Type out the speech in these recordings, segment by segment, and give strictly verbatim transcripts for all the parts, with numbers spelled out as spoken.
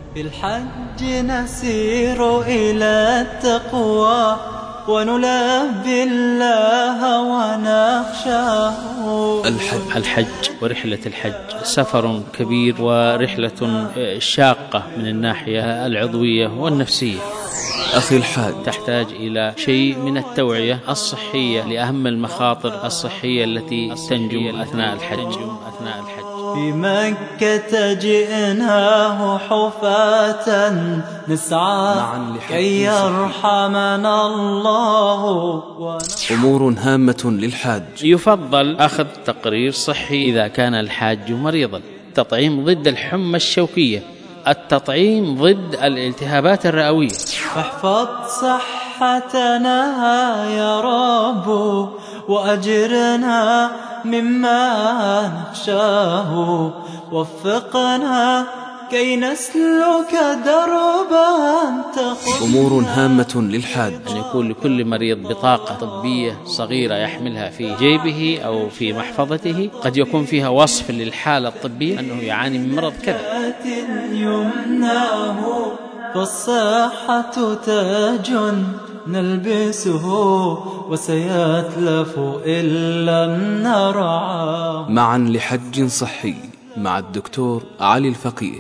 في الحج نسير إلى التقوى ونلبي الله ونخشاه. الحج, الحج ورحلة الحج سفر كبير ورحلة شاقة من الناحية العضوية والنفسية. أخي الحاج، تحتاج إلى شيء من التوعية الصحية لأهم المخاطر الصحية التي تنجم أثناء الحج. في مكة جئناه حفاة نسعى كي يرحمنا الله. أمور هامة للحاج. يفضل أخذ تقرير صحي إذا كان الحاج مريضا، التطعيم ضد الحمى الشوكية، التطعيم ضد الالتهابات الرئوية. احفظ صحتنا يا رب وأجرنا مما نخشاه، وفقنا كي نسلك دربا تخطى. أمور هامة للحاج. أن يكون لكل مريض بطاقة طبية صغيرة يحملها في جيبه أو في محفظته، قد يكون فيها وصف للحالة الطبية أنه يعاني من مرض كذا. يمناه فالصحة تاج نلبسه وسيتلف إن لم نرعاه. معا لحج صحي مع الدكتور علي الفقيه.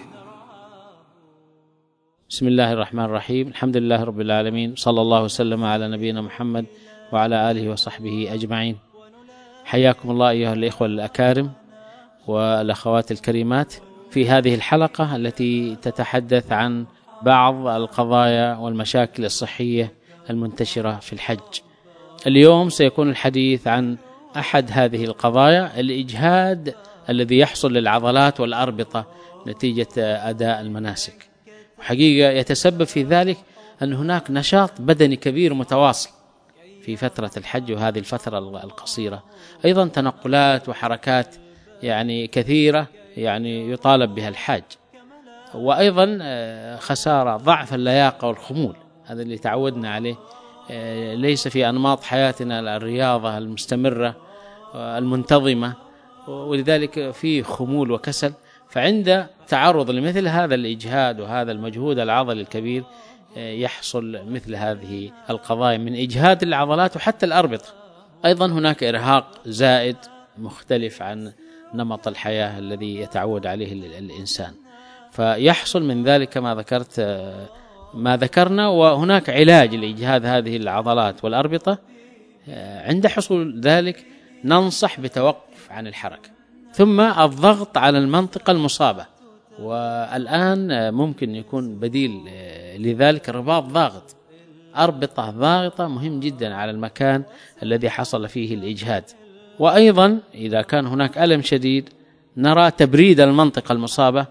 بسم الله الرحمن الرحيم، الحمد لله رب العالمين، صلى الله وسلم على نبينا محمد وعلى آله وصحبه أجمعين. حياكم الله أيها الإخوة الأكارم والأخوات الكريمات في هذه الحلقة التي تتحدث عن بعض القضايا والمشاكل الصحية المنتشرة في الحج. اليوم سيكون الحديث عن أحد هذه القضايا، الإجهاد الذي يحصل للعضلات والأربطة نتيجة أداء المناسك. وحقيقة يتسبب في ذلك أن هناك نشاط بدني كبير متواصل في فترة الحج وهذه الفترة القصيرة، أيضا تنقلات وحركات يعني كثيرة يعني يطالب بها الحاج، وأيضا خسارة ضعف اللياقة والخمول، هذا اللي تعودنا عليه، ليس في أنماط حياتنا الرياضة المستمرة المنتظمة، ولذلك في خمول وكسل. فعند تعرض لمثل هذا الإجهاد وهذا المجهود العضلي الكبير يحصل مثل هذه القضايا من إجهاد العضلات وحتى الأربطة. أيضا هناك إرهاق زائد مختلف عن نمط الحياة الذي يتعود عليه الإنسان، فيحصل من ذلك كما ذكرت ما ذكرنا. وهناك علاج لإجهاد هذه العضلات والأربطة. عند حصول ذلك ننصح بتوقف عن الحركة، ثم الضغط على المنطقة المصابة. والآن ممكن يكون بديل لذلك رباط ضاغط، أربطة ضاغطة مهم جدا على المكان الذي حصل فيه الإجهاد. وأيضا إذا كان هناك ألم شديد نرى تبريد المنطقة المصابة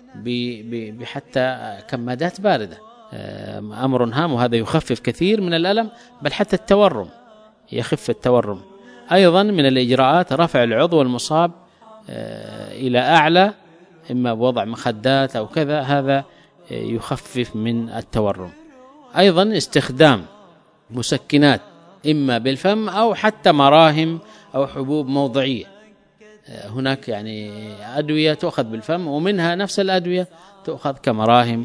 بحتى كمادات باردة، أمر هام، وهذا يخفف كثير من الألم، بل حتى التورم يخف التورم. أيضا من الإجراءات رفع العضو المصاب إلى أعلى، إما بوضع مخدات أو كذا، هذا يخفف من التورم. أيضا استخدام مسكنات إما بالفم أو حتى مراهم أو حبوب موضعية. هناك يعني أدوية تؤخذ بالفم، ومنها نفس الأدوية تؤخذ كمراهم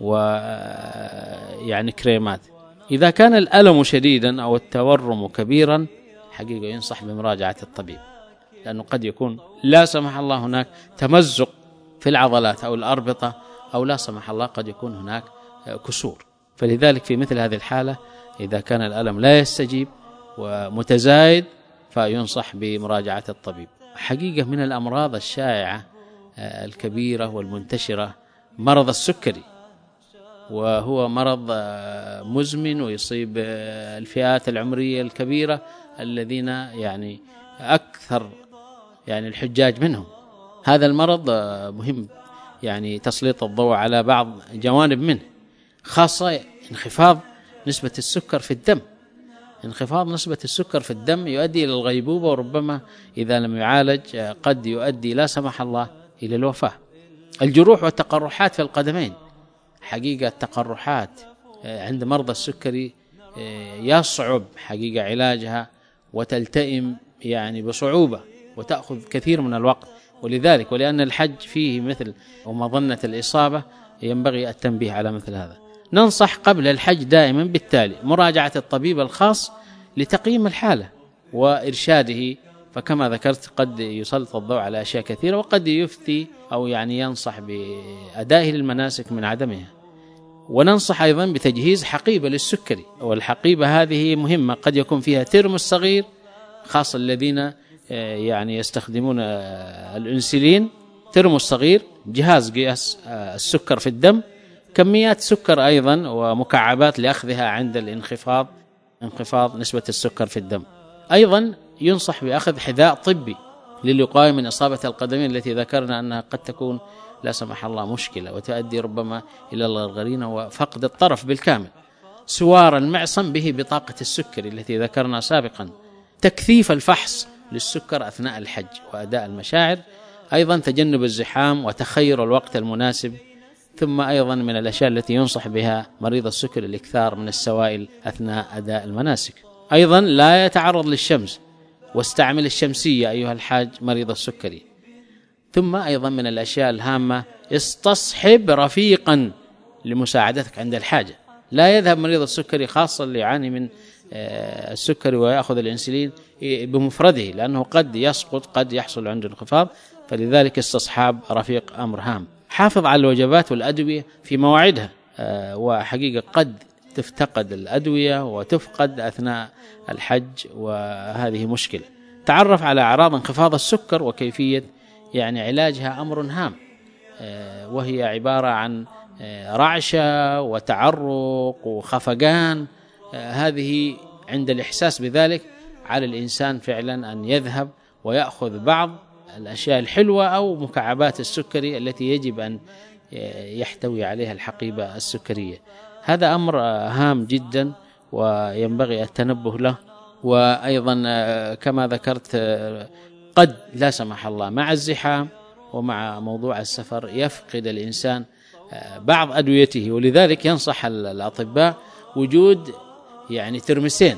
ويعني كريمات. إذا كان الألم شديدا أو التورم كبيرا حقيقة ينصح بمراجعة الطبيب، لأنه قد يكون لا سمح الله هناك تمزق في العضلات أو الأربطة، أو لا سمح الله قد يكون هناك كسور. فلذلك في مثل هذه الحالة إذا كان الألم لا يستجيب ومتزايد فينصح بمراجعة الطبيب. حقيقة من الأمراض الشائعة الكبيرة والمنتشرة مرض السكري، وهو مرض مزمن ويصيب الفئات العمرية الكبيرة الذين يعني أكثر يعني الحجاج منهم. هذا المرض مهم يعني تسليط الضوء على بعض جوانب منه، خاصة انخفاض نسبة السكر في الدم. انخفاض نسبة السكر في الدم يؤدي إلى الغيبوبة، وربما إذا لم يعالج قد يؤدي لا سمح الله إلى الوفاة. الجروح والتقرحات في القدمين، حقيقة التقرحات عند مرضى السكري يصعب حقيقة علاجها وتلتئم يعني بصعوبة وتأخذ كثير من الوقت. ولذلك ولأن الحج فيه مثل ومظنة الإصابة ينبغي التنبيه على مثل هذا. ننصح قبل الحج دائما بالتالي مراجعة الطبيب الخاص لتقييم الحالة وإرشاده، فكما ذكرت قد يسلط الضوء على أشياء كثيرة، وقد يفتي أو يعني ينصح بأدائه للمناسك من عدمها. وننصح أيضا بتجهيز حقيبة للسكري، والحقيبة هذه مهمة، قد يكون فيها ترمس صغير خاصة الذين يعني يستخدمون الأنسولين، ترمس صغير، جهاز قياس السكر في الدم، كميات سكر أيضا ومكعبات لأخذها عند الانخفاض انخفاض نسبة السكر في الدم. أيضا ينصح بأخذ حذاء طبي للوقاية من إصابة القدمين التي ذكرنا أنها قد تكون لا سمح الله مشكلة وتؤدي ربما إلى الغرغرينة وفقد الطرف بالكامل. سوار المعصم به بطاقة السكري التي ذكرنا سابقا. تكثيف الفحص للسكر أثناء الحج وأداء المشاعر. أيضا تجنب الزحام وتخير الوقت المناسب. ثم أيضا من الأشياء التي ينصح بها مريض السكر الإكثار من السوائل أثناء أداء المناسك. أيضا لا يتعرض للشمس، واستعمل الشمسية أيها الحاج مريض السكري. ثم أيضا من الأشياء الهامة استصحب رفيقا لمساعدتك عند الحاجة. لا يذهب مريض السكري خاصة اللي يعاني من السكري ويأخذ الإنسولين بمفرده، لأنه قد يسقط، قد يحصل عنده انخفاض، فلذلك استصحاب رفيق أمر هام. حافظ على الوجبات والأدوية في مواعيدها، وحقيقة قد تفتقد الأدوية وتفقد أثناء الحج، وهذه مشكلة. تعرف على أعراض انخفاض السكر وكيفية يعني علاجها أمر هام، وهي عبارة عن رعشة وتعرق وخفقان. هذه عند الإحساس بذلك على الإنسان فعلا أن يذهب ويأخذ بعض الأشياء الحلوة أو مكعبات السكري التي يجب أن يحتوي عليها الحقيبة السكرية. هذا أمر هام جدا وينبغي التنبه له. وأيضا كما ذكرت قد لا سمح الله مع الزحام ومع موضوع السفر يفقد الإنسان بعض أدويته، ولذلك ينصح الأطباء وجود يعني ترمسين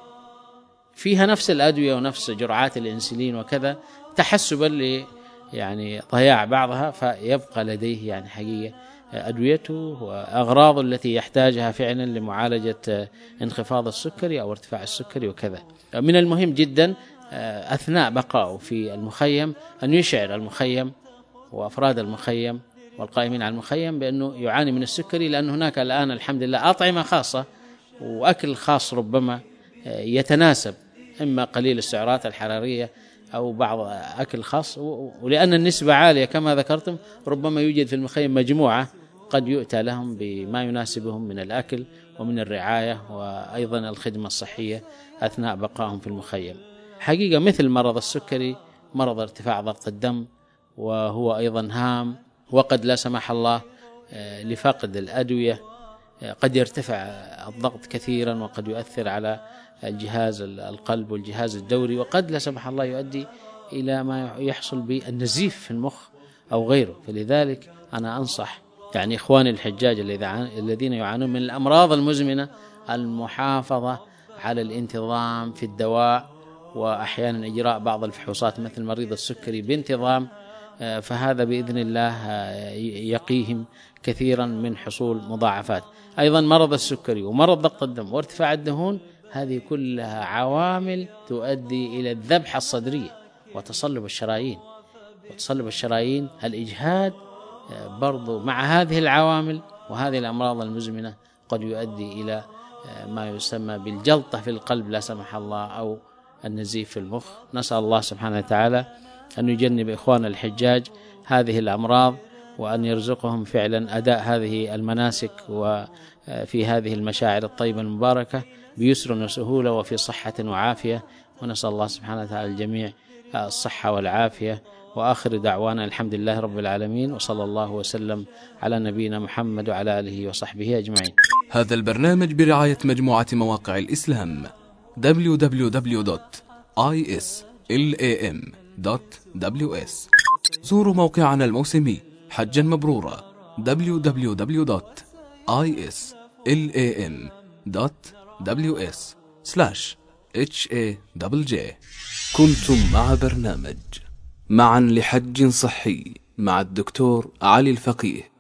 فيها نفس الأدوية ونفس جرعات الإنسولين وكذا، تحسبا ل يعني ضياع بعضها، فيبقى لديه يعني حقيقة أدويته وأغراضه التي يحتاجها فعلا لمعالجة انخفاض السكري أو ارتفاع السكري وكذا. من المهم جدا أثناء بقائه في المخيم أن يشعر المخيم وأفراد المخيم والقائمين على المخيم بأنه يعاني من السكري، لأن هناك الآن الحمد لله أطعمة خاصة وأكل خاص ربما يتناسب، إما قليل السعرات الحرارية أو بعض أكل خاص، ولأن النسبة عالية كما ذكرتم ربما يوجد في المخيم مجموعة قد يؤتى لهم بما يناسبهم من الأكل ومن الرعاية وأيضا الخدمة الصحية أثناء بقائهم في المخيم. حقيقة مثل مرض السكري مرض ارتفاع ضغط الدم، وهو أيضا هام، وقد لا سمح الله لفقد الأدوية قد يرتفع الضغط كثيرا وقد يؤثر على الجهاز القلب والجهاز الدوري، وقد لا سمح الله يؤدي إلى ما يحصل بالنزيف في المخ أو غيره. فلذلك أنا أنصح يعني إخواني الحجاج الذين يعانون من الأمراض المزمنة المحافظة على الانتظام في الدواء، وأحيانا إجراء بعض الفحوصات مثل مريض السكري بانتظام، فهذا بإذن الله يقيهم كثيرا من حصول مضاعفات. أيضا مرض السكري ومرض ضغط الدم وارتفاع الدهون هذه كلها عوامل تؤدي إلى الذبحة الصدرية وتصلب الشرايين، وتصلب الشرايين الإجهاد برضو مع هذه العوامل وهذه الأمراض المزمنة قد يؤدي إلى ما يسمى بالجلطة في القلب لا سمح الله أو النزيف في المخ. نسأل الله سبحانه وتعالى أن يجنب إخوان الحجاج هذه الأمراض، وأن يرزقهم فعلا أداء هذه المناسك وفي هذه المشاعر الطيبة المباركة بيسر وسهولة وفي صحة وعافية. ونسأل الله سبحانه وتعالى الجميع الصحة والعافية. وآخر دعوانا الحمد لله رب العالمين، وصلى الله وسلم على نبينا محمد وعلى آله وصحبه أجمعين. هذا البرنامج برعاية مجموعة مواقع الإسلام دبليو دبليو دبليو دوت آي إس إل إيه إم دوت دبليو إس. زوروا موقعنا الموسمي حجا مبرورا دبليو دبليو دبليو دوت آي إس إل إيه إم دوت دبليو إس سلاش إتش إيه دبل جي. كنتم مع برنامج معا لحج صحي مع الدكتور علي الفقيه.